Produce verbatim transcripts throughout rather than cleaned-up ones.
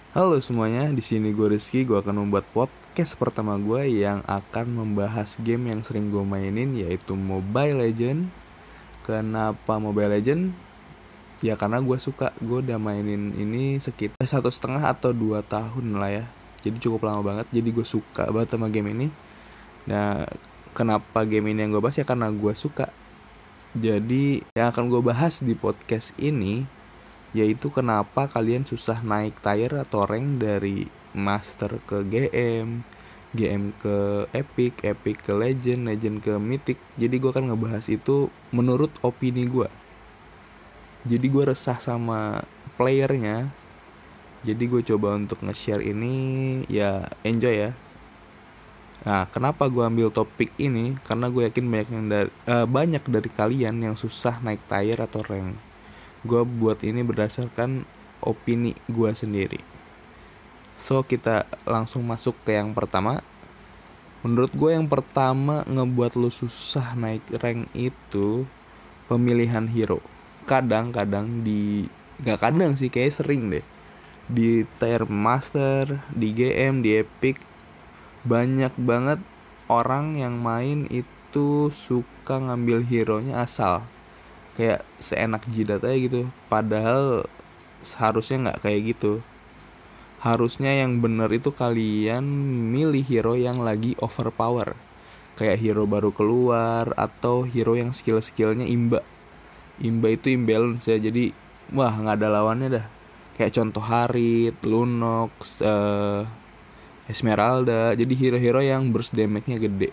Halo semuanya, di sini gue Rizky. Gue akan membuat podcast pertama gue yang akan membahas game yang sering gue mainin, yaitu Mobile Legend. Kenapa Mobile Legend? Ya karena gue suka. Gue udah mainin ini sekitar satu setengah atau dua tahun lah ya. Jadi cukup lama banget. Jadi gue suka banget sama game ini. Nah, kenapa game ini yang gue bahas ya karena gue suka. Jadi yang akan gue bahas di podcast ini yaitu kenapa kalian susah naik tier atau rank dari master ke G M, G M ke epic, epic ke legend, legend ke mythic. Jadi gue akan ngebahas itu menurut opini gue. Jadi gue resah sama playernya. Jadi gue coba untuk nge-share ini, ya enjoy ya. Nah, kenapa gue ambil topik ini? Karena gue yakin banyak yang dari, uh, banyak dari kalian yang susah naik tier atau rank. Gue buat ini berdasarkan opini gue sendiri. So kita langsung masuk ke yang pertama. Menurut gue yang pertama ngebuat lu susah naik rank itu pemilihan hero. Kadang-kadang di gak kadang sih, kayak sering deh, di tier master, di G M, di epic, banyak banget orang yang main itu suka ngambil hero-nya asal, kayak seenak jidat aja gitu. Padahal seharusnya nggak kayak gitu. Harusnya yang bener itu kalian milih hero yang lagi overpower, kayak hero baru keluar atau hero yang skill-skillnya imba. Imba itu imbalance ya, jadi wah nggak ada lawannya dah. Kayak contoh Harit, Lunox, uh, Esmeralda. Jadi hero-hero yang burst damage-nya gede.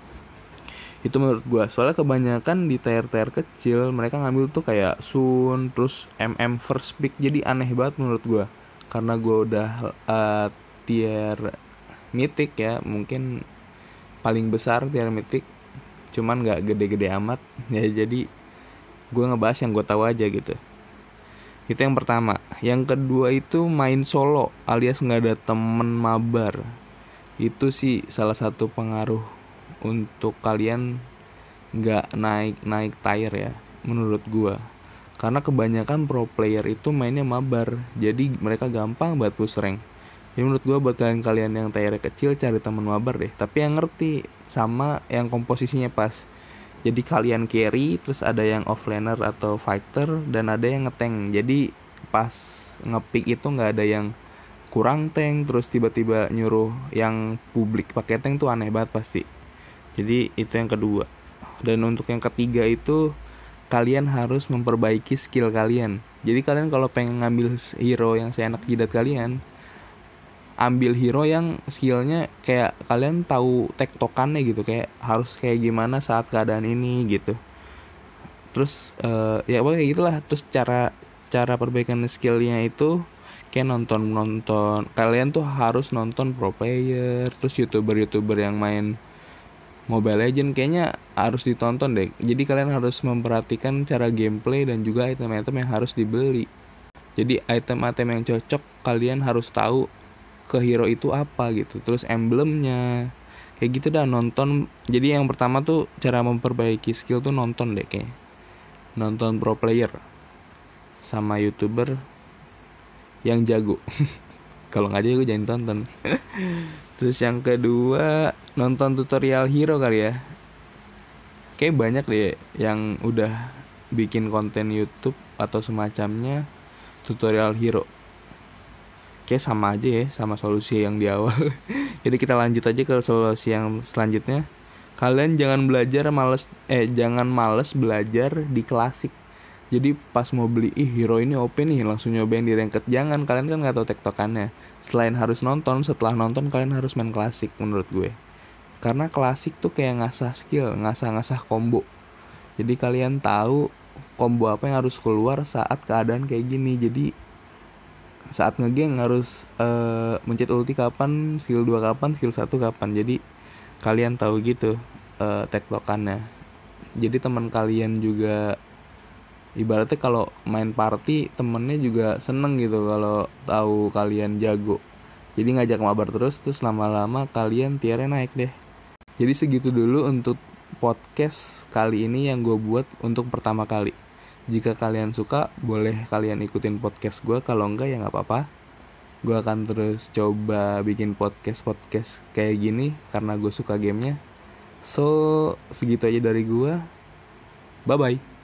Itu menurut gue. Soalnya kebanyakan di tier-tier kecil mereka ngambil tuh kayak Sun, terus M M first pick. Jadi aneh banget menurut gue. Karena gue udah uh, tier mythic ya, mungkin paling besar tier mythic, cuman nggak gede-gede amat ya. Jadi gue ngebahas yang gue tahu aja gitu. Itu yang pertama. Yang kedua itu main solo alias nggak ada temen mabar. Itu sih salah satu pengaruh untuk kalian nggak naik-naik tier ya, menurut gue. Karena kebanyakan pro player itu mainnya mabar, jadi mereka gampang buat push rank. Jadi menurut gue buat kalian-kalian yang tier kecil, cari teman mabar deh, tapi yang ngerti sama yang komposisinya pas. Jadi kalian carry, terus ada yang offlaner atau fighter, dan ada yang ngetank. Jadi pas ngepick itu nggak ada yang kurang tank terus tiba-tiba nyuruh yang publik pakai tank tuh aneh banget pasti. Jadi itu yang kedua. Dan untuk yang ketiga itu kalian harus memperbaiki skill kalian. Jadi kalian kalau pengen ngambil hero yang seenak jidat kalian, ambil hero yang skillnya kayak kalian tahu tektokannya gitu, kayak harus kayak gimana saat keadaan ini gitu. Terus uh, ya pokoknya kayak gitulah. Terus cara cara perbaikan skillnya itu kayak nonton nonton kalian tuh harus nonton pro player, terus youtuber youtuber yang main Mobile Legend kayaknya harus ditonton deh. Jadi kalian harus memperhatikan cara gameplay dan juga item-item yang harus dibeli. Jadi item-item yang cocok kalian harus tahu ke hero itu apa gitu. Terus emblemnya kayak gitu dah, nonton. Jadi yang pertama tuh cara memperbaiki skill tuh nonton deh kayaknya. Nonton pro player sama youtuber yang jago. Kalau nggak jago jangan tonton. Terus yang kedua, nonton tutorial hero kali ya. Kayak banyak deh yang udah bikin konten YouTube atau semacamnya tutorial hero. Kayak sama aja ya sama solusi yang di awal. Jadi kita lanjut aja ke solusi yang selanjutnya. Kalian jangan belajar males eh jangan males belajar di klasik. Jadi pas mau beli, ih hero ini O P nih, langsung nyobain di ranked. Jangan, kalian kan gak tahu tektokannya. Selain harus nonton, setelah nonton kalian harus main klasik menurut gue. Karena klasik tuh kayak ngasah skill, ngasah-ngasah combo. Jadi kalian tahu combo apa yang harus keluar saat keadaan kayak gini. Jadi saat ngegeng harus uh, mencet ulti kapan, skill dua kapan, skill satu kapan. Jadi kalian tahu gitu uh, tektokannya. Jadi teman kalian juga ibaratnya kalau main party temennya juga seneng gitu kalau tahu kalian jago. Jadi ngajak mabar terus, terus lama-lama kalian tiernya naik deh. Jadi segitu dulu untuk podcast kali ini yang gue buat untuk pertama kali. Jika kalian suka, boleh kalian ikutin podcast gue. Kalau enggak ya gak apa-apa. Gue akan terus coba bikin podcast-podcast kayak gini karena gue suka gamenya. So, segitu aja dari gue. Bye-bye.